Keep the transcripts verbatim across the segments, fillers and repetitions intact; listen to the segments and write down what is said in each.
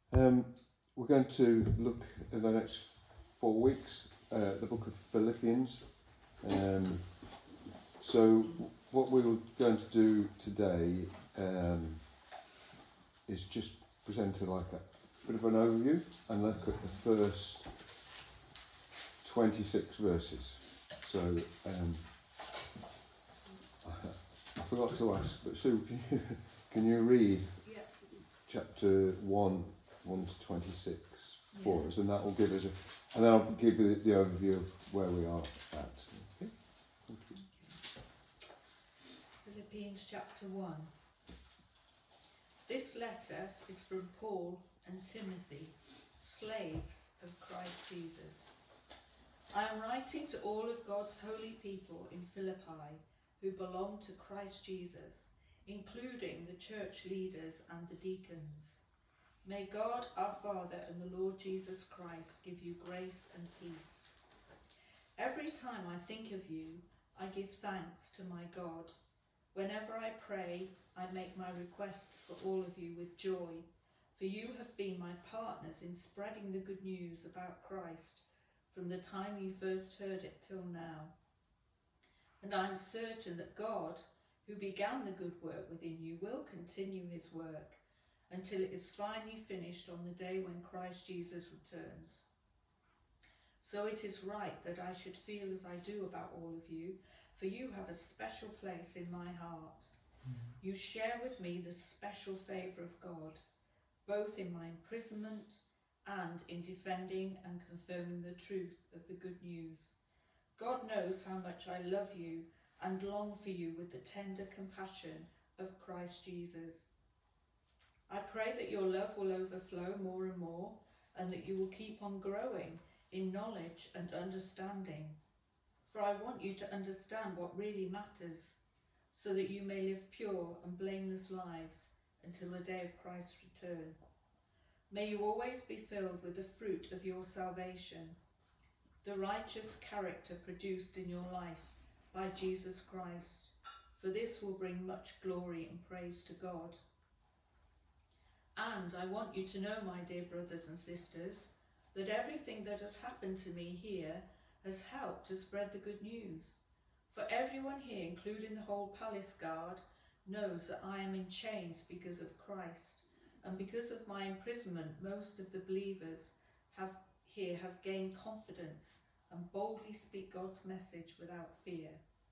Um, we're going to look in the next four weeks uh, at the book of Philippians. Um, so what we were going to do today um, is just present a, like a bit of an overview and look at the first twenty-six verses. So um, I forgot to ask, but Sue, can you, can you read Yeah. chapter one, one to twenty-six for Yeah. us, and that will give us a, and then I'll give you the, the overview of where we are at. Okay? Philippians chapter one. This letter is from Paul and Timothy, slaves of Christ Jesus. I am writing to all of God's holy people in Philippi who belong to Christ Jesus, including the church leaders and the deacons. May God our Father and the Lord Jesus Christ give you grace and peace. Every time I think of you, I give thanks to my God. Whenever I pray, I make my requests for all of you with joy, for you have been my partners in spreading the good news about Christ from the time you first heard it till now. And I am certain that God, who began the good work within you, will continue his work until it is finally finished on the day when Christ Jesus returns. So it is right that I should feel as I do about all of you, for you have a special place in my heart. Mm-hmm. You share with me the special favour of God, both in my imprisonment and in defending and confirming the truth of the good news. God knows how much I love you and long for you with the tender compassion of Christ Jesus. I pray that your love will overflow more and more, and that you will keep on growing in knowledge and understanding. For I want you to understand what really matters, so that you may live pure and blameless lives until the day of Christ's return. May you always be filled with the fruit of your salvation, the righteous character produced in your life by Jesus Christ, for this will bring much glory and praise to God. And I want you to know, my dear brothers and sisters, that everything that has happened to me here has helped to spread the good news. For everyone here, including the whole palace guard, knows that I am in chains because of Christ, and because of my imprisonment, most of the believers have here have gained confidence and boldly speak God's message without fear.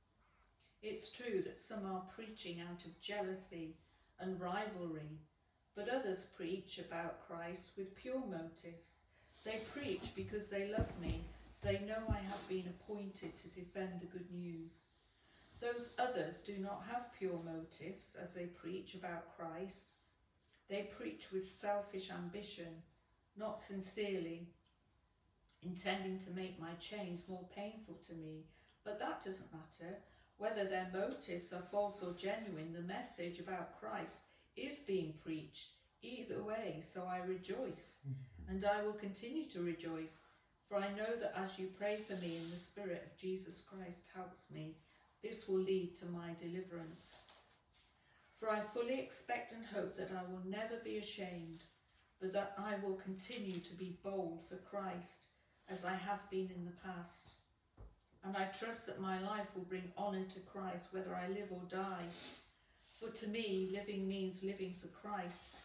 It's true that some are preaching out of jealousy and rivalry, but others preach about Christ with pure motives. They preach because they love me. They know I have been appointed to defend the good news. Those others do not have pure motives as they preach about Christ. They preach with selfish ambition, not sincerely, intending to make my chains more painful to me. But that doesn't matter. Whether their motives are false or genuine, the message about Christ is being preached either way, so I rejoice, and I will continue to rejoice, for I know that as you pray for me in the Spirit of Jesus Christ helps me, this will lead to my deliverance. For I fully expect and hope that I will never be ashamed, but that I will continue to be bold for Christ, as I have been in the past. And I trust that my life will bring honour to Christ, whether I live or die. For to me, living means living for Christ,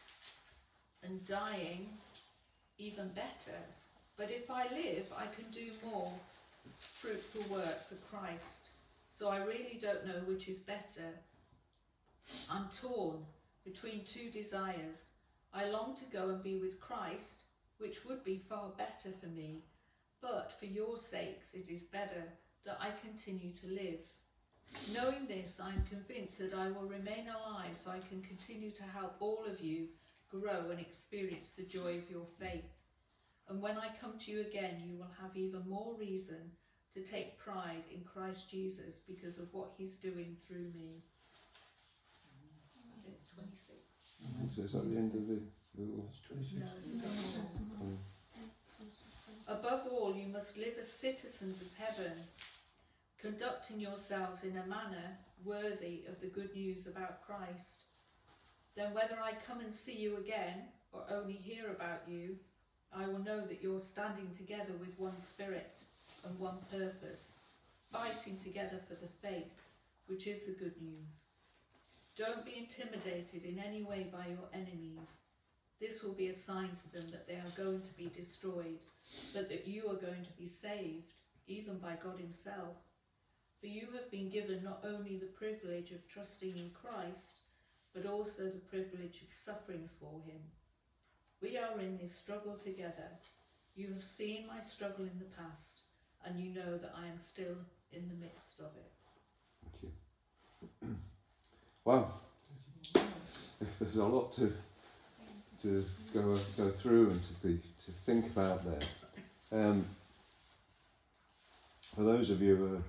and dying even better. But if I live, I can do more fruitful work for Christ. So I really don't know which is better. I'm torn between two desires. I long to go and be with Christ, which would be far better for me. But for your sakes, it is better that I continue to live. Knowing this, I am convinced that I will remain alive so I can continue to help all of you grow and experience the joy of your faith. And when I come to you again, you will have even more reason to take pride in Christ Jesus because of what he's doing through me. twenty-six. So is that the end of the little... No, um, above all, you must live as citizens of heaven, conducting yourselves in a manner worthy of the good news about Christ. Then whether I come and see you again or only hear about you, I will know that you're standing together with one spirit and one purpose, fighting together for the faith, which is the good news. Don't be intimidated in any way by your enemies. This will be a sign to them that they are going to be destroyed, but that you are going to be saved, even by God himself. For you have been given not only the privilege of trusting in Christ, but also the privilege of suffering for him. We are in this struggle together. You have seen my struggle in the past, and you know that I am still in the midst of it. Thank you. Wow. If there's a lot to to go go through and to be to think about there. Um, for those of you who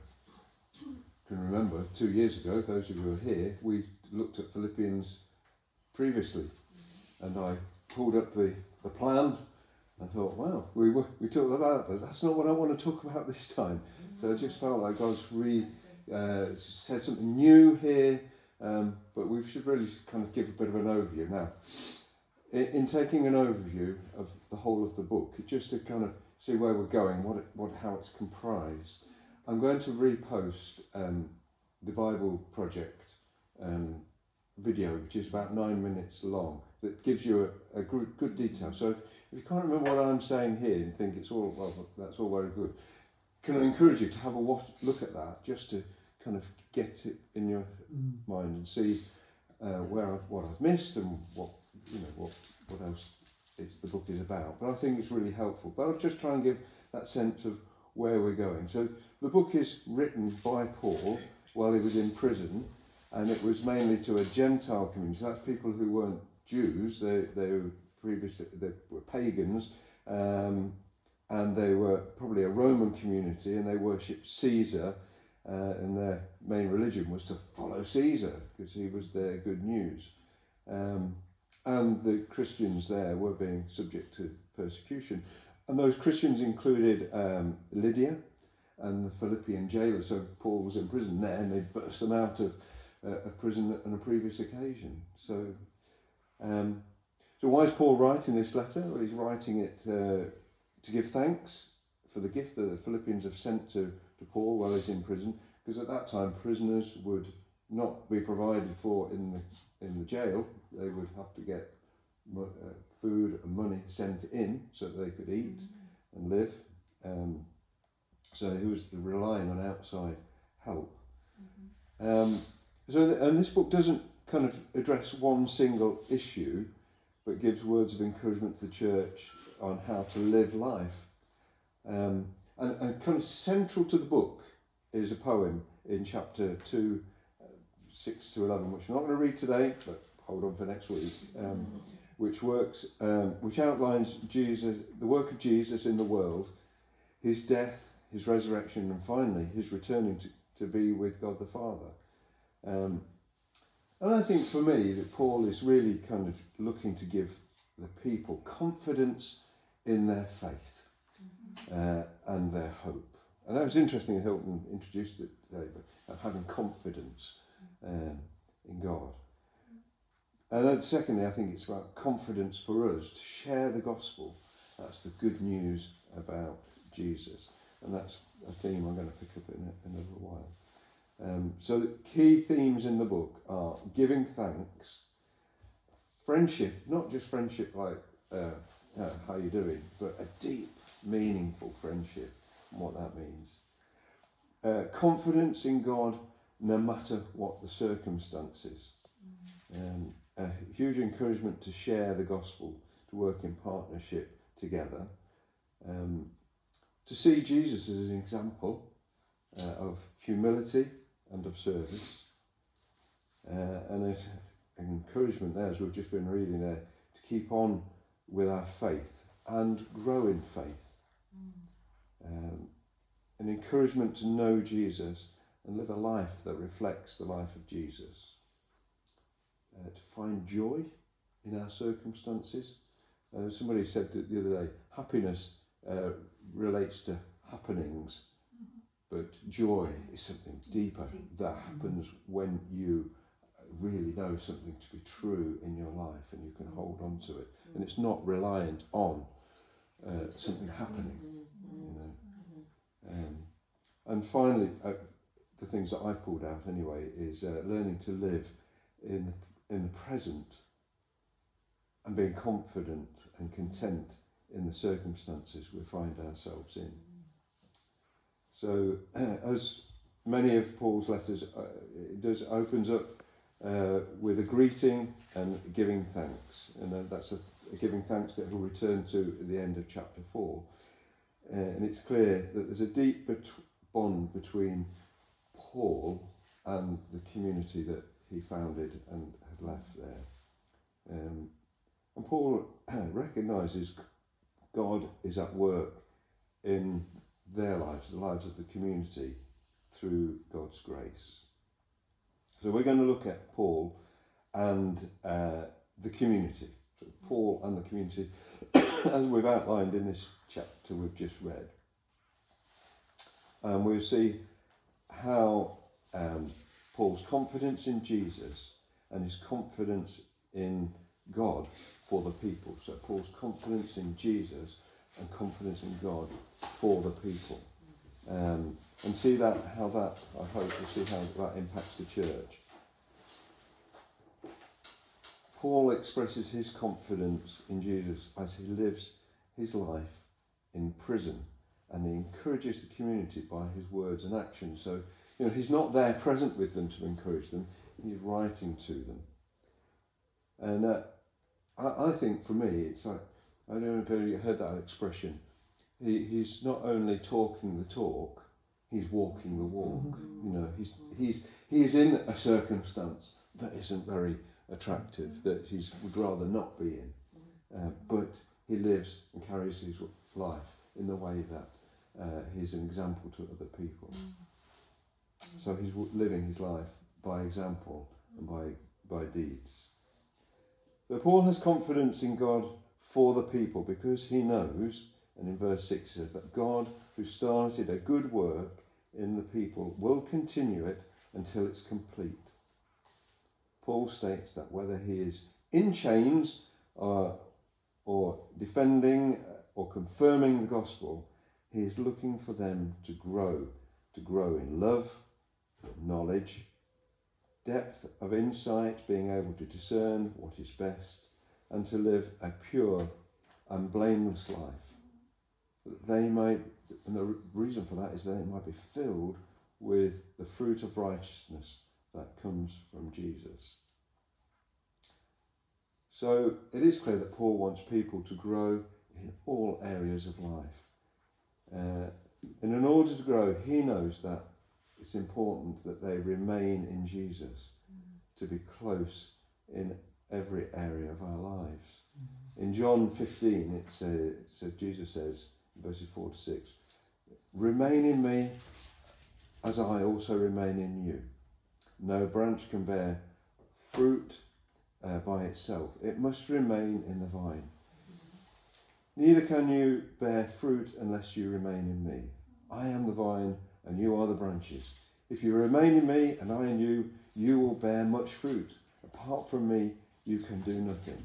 can remember, two years ago, those of you who are here, we looked at Philippians previously, and I pulled up the, the plan and thought, wow, we were, we talked about it, but that's not what I want to talk about this time. So I just felt like God's re uh, said something new here, um, but we should really kind of give a bit of an overview now. In, in taking an overview of the whole of the book, just to kind of see where we're going, what it, what how it's comprised, I'm going to repost um, the Bible Project um, video, which is about nine minutes long, that gives you a, a good, good detail. So if, if you can't remember what I'm saying here and think it's all, well, that's all very good, can I encourage you to have a watch, look at that, just to kind of get it in your mm. mind and see uh, where I've, what I've missed and what, you know, what, what else is, the book is about. But I think it's really helpful. But I'll just try and give that sense of where we're going. So the book is written by Paul while he was in prison, and it was mainly to a Gentile community. So that's people who weren't Jews. They they were previously they were pagans, um, and they were probably a Roman community, and they worshipped Caesar, uh, and their main religion was to follow Caesar because he was their good news. Um, and the Christians there were being subject to persecution, and those Christians included um, Lydia and the Philippian jailer. So Paul was in prison there, and they burst them out of uh, of prison on a previous occasion. So, um, so why is Paul writing this letter? Well, he's writing it uh, to give thanks for the gift that the Philippians have sent to, to Paul while he's in prison, because at that time prisoners would not be provided for in the in the jail. They would have to get uh, food and money sent in so that they could eat mm-hmm. and live. Um, so he was relying on outside help. Mm-hmm. Um, so, the, and this book doesn't kind of address one single issue, but gives words of encouragement to the church on how to live life. Um, and, and kind of central to the book is a poem in chapter two, uh, six to eleven, which I'm not going to read today, but hold on for next week. Um, which works, um, which outlines Jesus, the work of Jesus in the world, his death, his resurrection, and finally his returning to, to be with God the Father. Um, and I think for me that Paul is really kind of looking to give the people confidence in their faith uh, and their hope. And that was interesting that Hilton introduced it today, but uh, having confidence um, in God. And then secondly, I think it's about confidence for us to share the gospel. That's the good news about Jesus. And that's a theme I'm going to pick up in a, in a little while. Um, so the key themes in the book are giving thanks, friendship, not just friendship like uh, uh, how you doing, but a deep, meaningful friendship and what that means. Uh, confidence in God no matter what the circumstances. Um, a huge encouragement to share the gospel, to work in partnership together, um, to see Jesus as an example uh, of humility and of service, uh, and there's an encouragement there, as we've just been reading there, to keep on with our faith and grow in faith. Mm. Um, an encouragement to know Jesus and live a life that reflects the life of Jesus. Uh, to find joy in our circumstances. Uh, somebody said that the other day, happiness uh, relates to happenings, mm-hmm. but joy is something deeper that happens when you really know something to be true in your life, and you can hold on to it, and it's not reliant on uh, something happening, you know. Um, and finally, uh, the things that I've pulled out anyway is uh, learning to live in the, in the present and being confident and content in the circumstances we find ourselves in. So, as many of Paul's letters, uh, it does opens up uh, with a greeting and giving thanks, and uh, that's a, a giving thanks that he'll return to at the end of chapter four. Uh, and it's clear that there's a deep bet- bond between Paul and the community that he founded and had left there. Um, and Paul recognises God is at work in their lives, the lives of the community, through God's grace. So we're going to look at Paul and uh, the community. So Paul and the community, as we've outlined in this chapter we've just read. And we'll see how um, Paul's confidence in Jesus and his confidence in God for the people. So Paul's confidence in Jesus and confidence in God for the people. Um, and see that, how that, I hope we'll see how that impacts the church. Paul expresses his confidence in Jesus as he lives his life in prison, and he encourages the community by his words and actions. So, you know, he's not there present with them to encourage them, he's writing to them. And uh, I, I think for me, it's like, I don't know if you heard that expression, he, he's not only talking the talk, he's walking the walk. You know, he's he's he's in a circumstance that isn't very attractive, that he would rather not be in, uh, but he lives and carries his life in the way that uh, he's an example to other people. So he's living his life by example and by by deeds. So Paul has confidence in God for the people because he knows, and in verse six says, that God who started a good work in the people will continue it until it's complete. Paul states that whether he is in chains or, or defending or confirming the gospel, he is looking for them to grow, to grow in love, knowledge, depth of insight, being able to discern what is best, and to live a pure and blameless life. That they might, and the reason for that is that they might be filled with the fruit of righteousness that comes from Jesus. So it is clear that Paul wants people to grow in all areas of life. Uh, and in order to grow, he knows that it's important that they remain in Jesus, to be close in every area of our lives. In John fifteen, it says, it says Jesus says, verses four to six, remain in me as I also remain in you. No branch can bear fruit uh, by itself. It must remain in the vine. Neither can you bear fruit unless you remain in me. I am the vine and you are the branches. If you remain in me and I in you, you will bear much fruit. Apart from me, you can do nothing.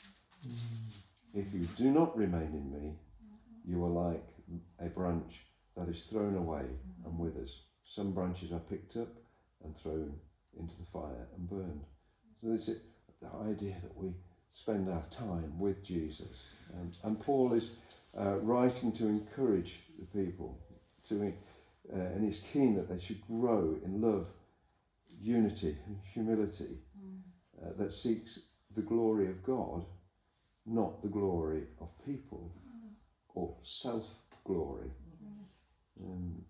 If you do not remain in me, you are like a branch that is thrown away and withers. Some branches are picked up and thrown into the fire and burned. So this is the idea that we spend our time with Jesus. Um, and Paul is uh, writing to encourage the people, to, uh, and he's keen that they should grow in love, unity, and humility uh, that seeks the glory of God, not the glory of people or self-glory. Um,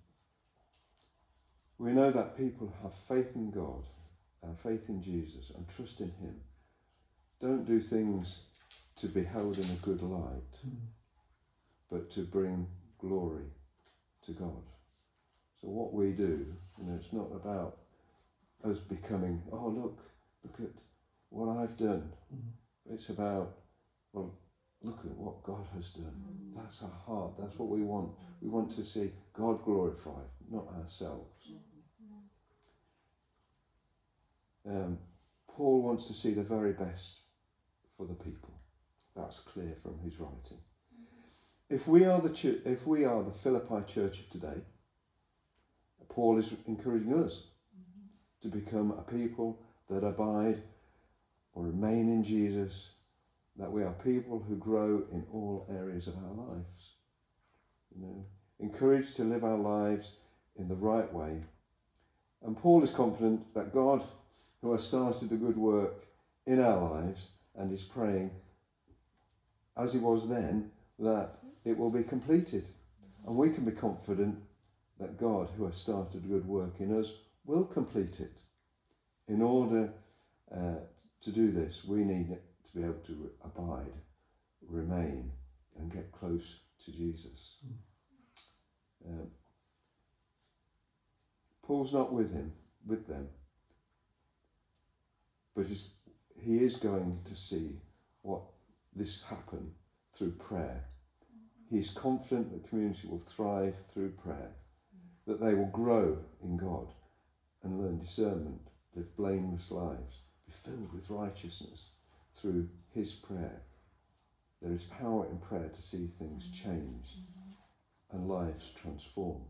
we know that people have faith in God and faith in Jesus and trust in him. Don't do things to be held in a good light, mm. but to bring glory to God. So what we do, you know, it's not about us becoming, oh look, look at what I've done. Mm. It's about, well, look at what God has done. Mm. That's our heart. That's what we want. We want to see God glorified, not ourselves. Um, Paul wants to see the very best for the people. That's clear from his writing. If we are the ch- if we are the Philippi church of today, Paul is encouraging us to become a people that abide or remain in Jesus, that we are people who grow in all areas of our lives. You know, encouraged to live our lives in the right way. And Paul is confident that God, who has started a good work in our lives, and is praying, as he was then, that it will be completed. And we can be confident that God, who has started a good work in us, will complete it. In order uh, to do this, we need to be able to abide, remain, and get close to Jesus. Um, Paul's not with him, with them, but he's, he is going to see what this happen through prayer. He's confident that the community will thrive through prayer, that they will grow in God and learn discernment, live blameless lives, be filled with righteousness through his prayer. There is power in prayer to see things change and lives transformed.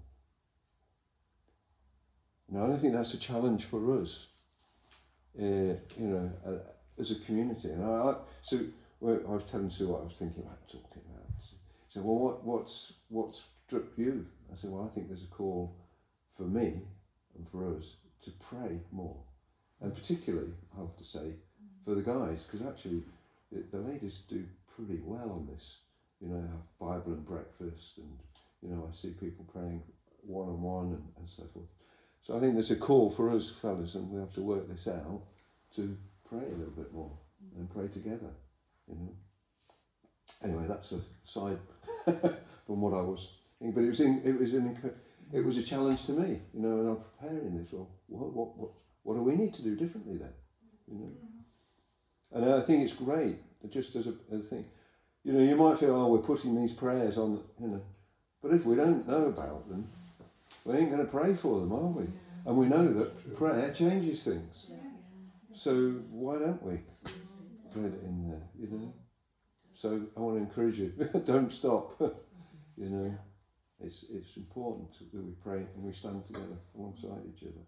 Now, I don't think that's a challenge for us, uh, you know, uh, as a community. And I, I so well, I was telling Sue what I was thinking about talking about. She said, "Well, what what's what struck you?" I said, "Well, I think there's a call for me and for us to pray more, and particularly, I have to say, for the guys, because actually the, the ladies do pretty well on this. You know, have Bible and breakfast, and you know, I see people praying one on one and, and so forth. So I think there's a call for us fellas, and we have to work this out, to pray a little bit more and pray together. You know. Anyway, that's a side from what I was thinking, but it was in, it was an it was a challenge to me. You know, and I'm preparing this. Well, what what what what do we need to do differently then? You know. And I think it's great, just as a, as a thing. You know, you might feel, oh, we're putting these prayers on, you know, but if we don't know about them, we ain't going to pray for them, are we? And we know that prayer changes things. So why don't we put it in there, you know? So I want to encourage you, don't stop, you know. It's it's important that we pray and we stand together alongside each other.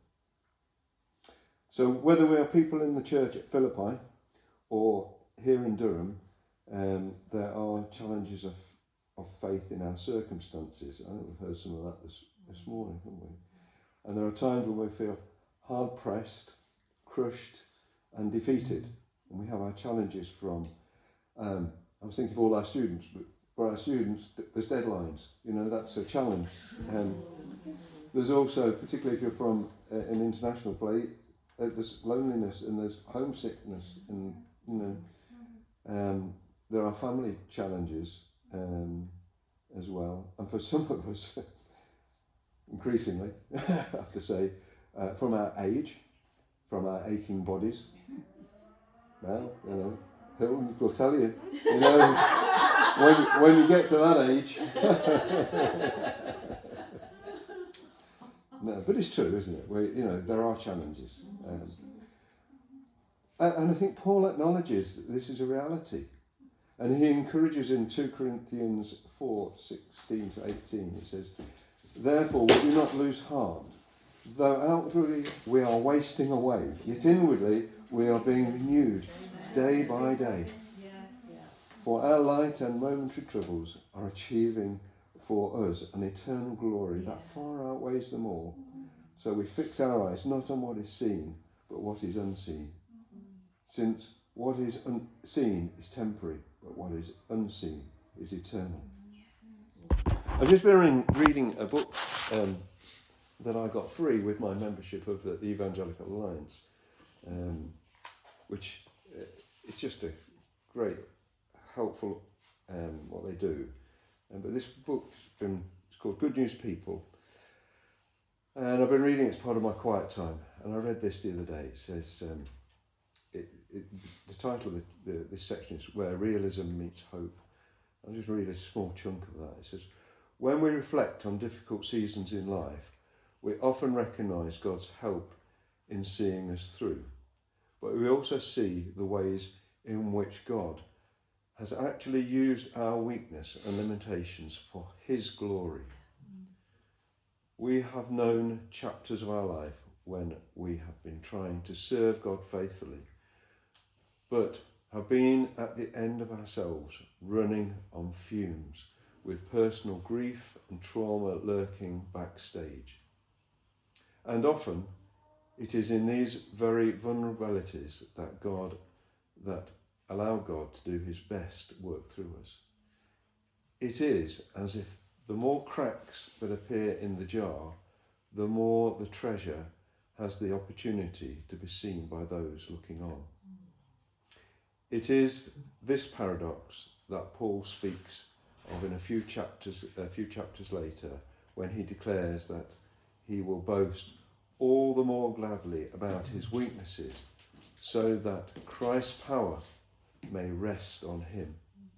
So whether we are people in the church at Philippi or here in Durham, um, there are challenges of, of faith in our circumstances. I think we've heard some of that this, this morning, haven't we? And there are times when we feel hard-pressed, crushed and defeated. And we have our challenges from, um, I was thinking of all our students, but for our students, there's deadlines. You know, that's a challenge. And there's also, particularly if you're from uh, an international play, uh, there's loneliness and there's homesickness and, you know, um, there are family challenges um, as well. And for some of us, increasingly, I have to say, uh, from our age, from our aching bodies, well, you know, Hilton will tell you, you know, when, when you get to that age. No, but it's true, isn't it? We, you know, there are challenges. Um, and, and I think Paul acknowledges this is a reality. And he encourages in two Corinthians four, sixteen to eighteen, he says, "Therefore we do not lose heart. Though outwardly we are wasting away, yet inwardly we are being renewed day by day. For our light and momentary troubles are achieving for us an eternal glory that far outweighs them all. So we fix our eyes not on what is seen, but what is unseen. Since what is unseen is temporary, but what is unseen is eternal." I've just been reading a book um, that I got free with my membership of the, the Evangelical Alliance, um, which uh, it's just a great, helpful um, what they do. Um, but this book's been it's called Good News People, and I've been reading it as part of my quiet time. And I read this the other day. It says um, it, it, the title of the, the, this section is "Where Realism Meets Hope." I'll just read a small chunk of that. It says, "When we reflect on difficult seasons in life, we often recognise God's help in seeing us through. but we also see the ways in which God has actually used our weakness and limitations for his glory. We have known chapters of our life when we have been trying to serve God faithfully, but have been at the end of ourselves, running on fumes, with personal grief and trauma lurking backstage. And often it is in these very vulnerabilities that God, that allow God to do his best work through us. It is as if the more cracks that appear in the jar, the more the treasure has the opportunity to be seen by those looking on. It is this paradox that Paul speaks of in a few chapters, a few chapters later, when he declares that he will boast all the more gladly about his weaknesses, so that Christ's power may rest on him.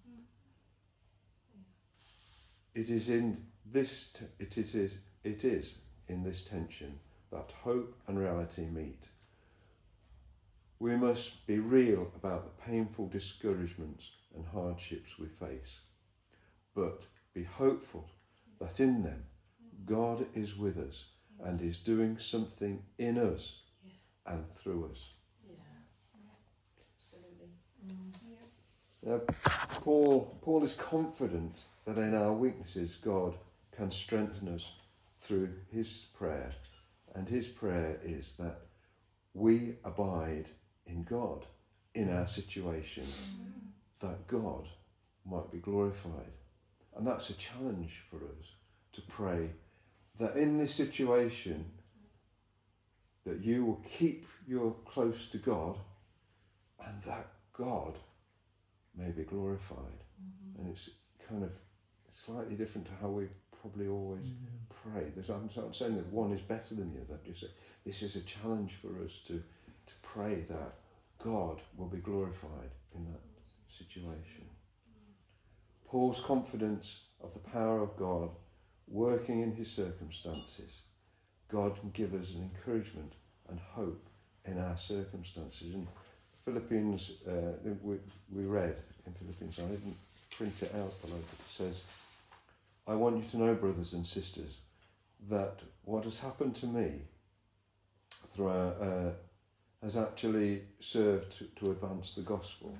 It is in this t- it is it is in this tension that hope and reality meet. We must be real about the painful discouragements and hardships we face, but be hopeful that in them God is with us and is doing something in us yeah. and through us. Yeah, absolutely. Mm. Now, Paul, Paul is confident that in our weaknesses God can strengthen us through his prayer, and his prayer is that we abide in God in our situation, mm. that God might be glorified. And that's a challenge for us to pray that in this situation that you will keep you close to God and that God may be glorified. Mm-hmm. And it's kind of slightly different to how we probably always mm-hmm. pray. There's, I'm not saying that one is better than the other. I'm just saying this is a challenge for us to, to pray that God will be glorified in that situation. Paul's confidence of the power of God working in his circumstances. God can give us an encouragement and hope in our circumstances. In Philippians, uh, we, we read in Philippians, I didn't print it out below, but it says, I want you to know, brothers and sisters, that what has happened to me throughout uh, has actually served to, to advance the gospel.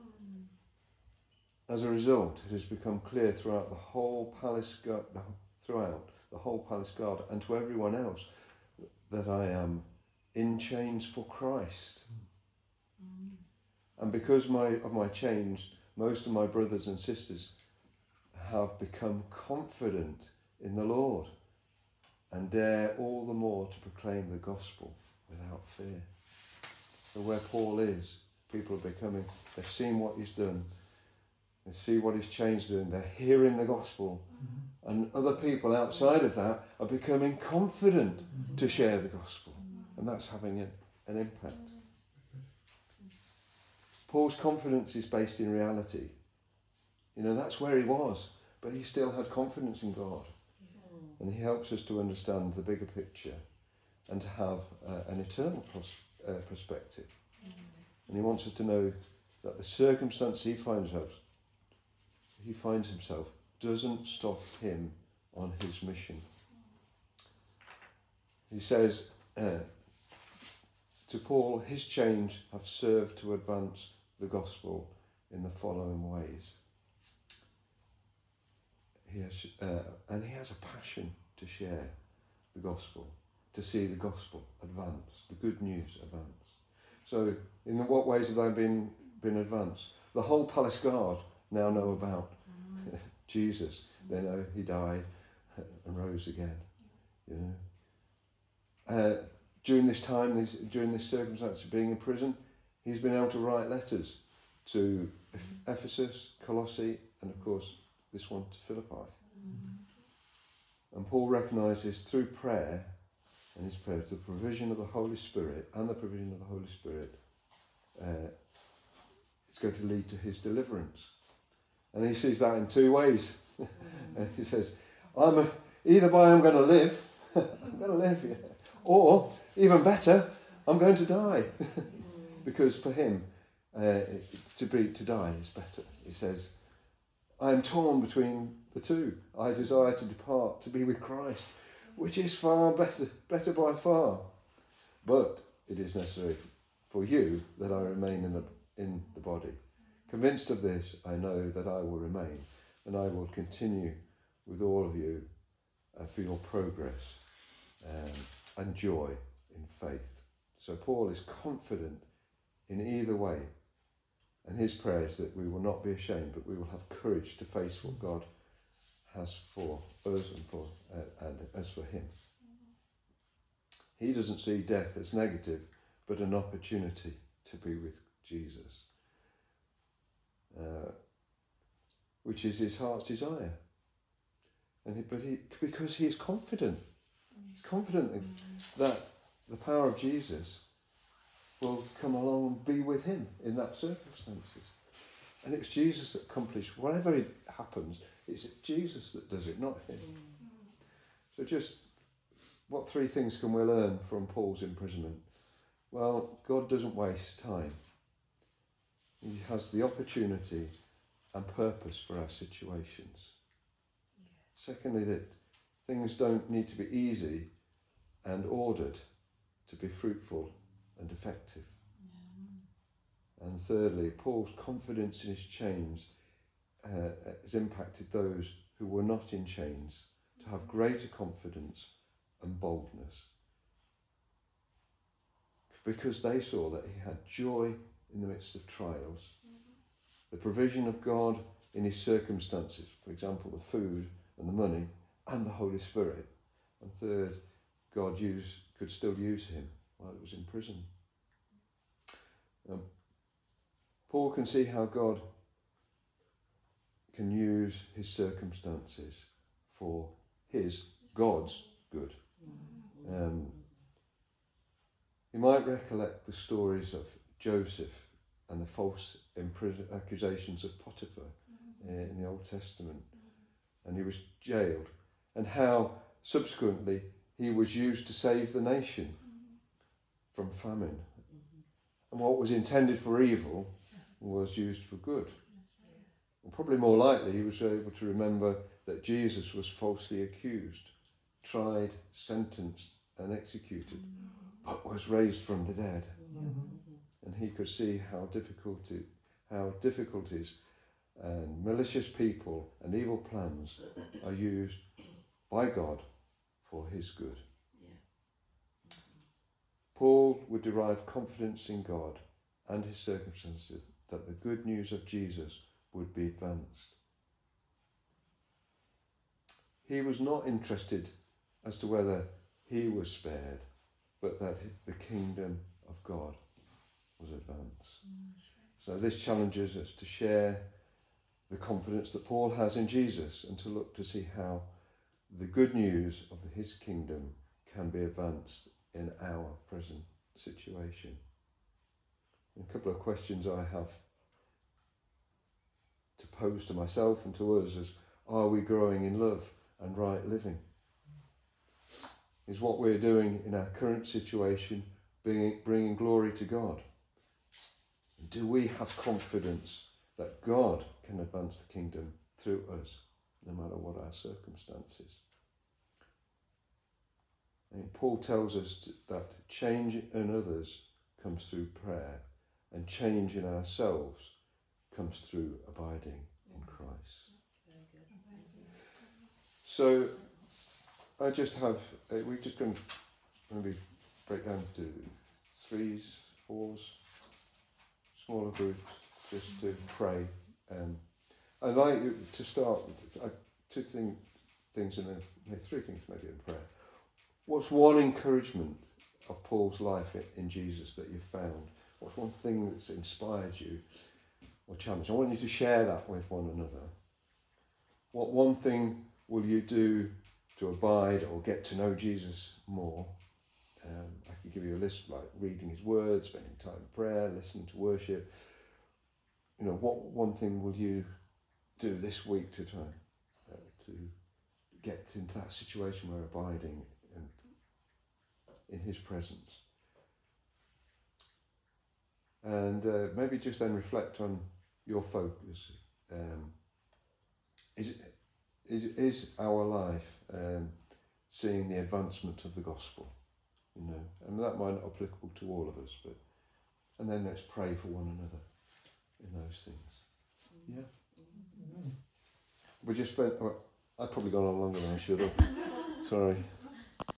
As a result, it has become clear throughout the whole palace guard, throughout the whole palace guard, and to everyone else, that I am in chains for Christ. Mm. And because my, of my chains, most of my brothers and sisters have become confident in the Lord and dare all the more to proclaim the gospel without fear. So where Paul is, people are becoming, they've seen what he's done, they see what he's changed doing, they're hearing the gospel, mm-hmm. and other people outside of that are becoming confident mm-hmm. to share the gospel, and that's having an, an impact. Paul's confidence is based in reality. You know, that's where he was, but he still had confidence in God. Yeah. And he helps us to understand the bigger picture and to have uh, an eternal pros- uh, perspective. Mm. And he wants us to know that the circumstance he finds himself, he finds himself doesn't stop him on his mission. He says uh, to Paul, his chains have served to advance the gospel in the following ways. He has, uh, and he has a passion to share the gospel, to see the gospel advance, the good news advance. So, in the, what ways have they been been advanced? The whole palace guard now know about mm-hmm. Jesus. They know he died and rose again. You know, uh, during this time, this, during this circumstance of being in prison, he's been able to write letters to mm-hmm. Ephesus, Colossae, and of course this one to Philippi. Mm-hmm. And Paul recognises through prayer and his prayers the provision of the Holy Spirit and the provision of the Holy Spirit uh, is going to lead to his deliverance. And he sees that in two ways. Mm-hmm. And he says, I'm a, either by I'm going to live, I'm going to live, yeah, or even better, I'm going to die. because for him, uh, to be to die is better. He says, I am torn between the two. I desire to depart to be with Christ, which is far better, better by far. But it is necessary for you that I remain in the in the body. Convinced of this, I know that I will remain, and I will continue with all of you uh, for your progress um, and joy in faith. So Paul is confident in either way, and his prayer is that we will not be ashamed, but we will have courage to face what God has for us and for uh, and as for him. He doesn't see death as negative, but an opportunity to be with Jesus, uh, which is his heart's desire. And he, but he, because he is confident, he's confident that, that the power of Jesus will come along and be with him in that circumstances. And it's Jesus that accomplished whatever it happens. It's Jesus that does it, not him. So just what three things can we learn from Paul's imprisonment? Well, God doesn't waste time. He has the opportunity and purpose for our situations. Yeah. Secondly, that things don't need to be easy and ordered to be fruitful and effective. Yeah. And thirdly, Paul's confidence in his chains uh, has impacted those who were not in chains to have greater confidence and boldness, because they saw that he had joy in the midst of trials, mm-hmm. the provision of God in his circumstances, for example, the food and the money and the Holy Spirit. And third, God use, could still use him while he was in prison. Um, Paul can see how God can use his circumstances for his, God's good. Um, you might recollect the stories of Joseph and the false impris- accusations of Potiphar uh, in the Old Testament. And he was jailed. And how subsequently he was used to save the nation from famine. And what was intended for evil was used for good. And probably more likely he was able to remember that Jesus was falsely accused, tried, sentenced and executed, but was raised from the dead. Mm-hmm. And he could see how difficulty, how difficulties and malicious people and evil plans are used by God for his good. Yeah. Paul would derive confidence in God and his circumstances that the good news of Jesus would be advanced. He was not interested as to whether he was spared, but that the kingdom of God was advanced. Mm. So this challenges us to share the confidence that Paul has in Jesus and to look to see how the good news of his kingdom can be advanced in our present situation. And a couple of questions I have to pose to myself and to us is, are we growing in love and right living? Is what we're doing in our current situation bringing, bringing glory to God? Do we have confidence that God can advance the kingdom through us, no matter what our circumstances? And Paul tells us to, that change in others comes through prayer, and change in ourselves comes through abiding in Christ. So I just have, uh, we're just going to maybe break down to threes, fours, smaller groups, just to pray. Um, I'd like you to start with uh, two thing, things and then maybe three things maybe in prayer. What's one encouragement of Paul's life in Jesus that you've found? What's one thing that's inspired you or challenged? I want you to share that with one another. What one thing will you do to abide or get to know Jesus more? Um, I could give you a list like reading his word, spending time in prayer, listening to worship. You know, what one thing will you do this week to try uh, to get into that situation where abiding and in his presence? and uh, maybe just then reflect on your focus. Um, is, is, is our life um, seeing the advancement of the gospel? You know, and that might not be applicable to all of us, but and then let's pray for one another in those things. Yeah. We just spent. Oh, I've probably gone on longer than I should have. Sorry.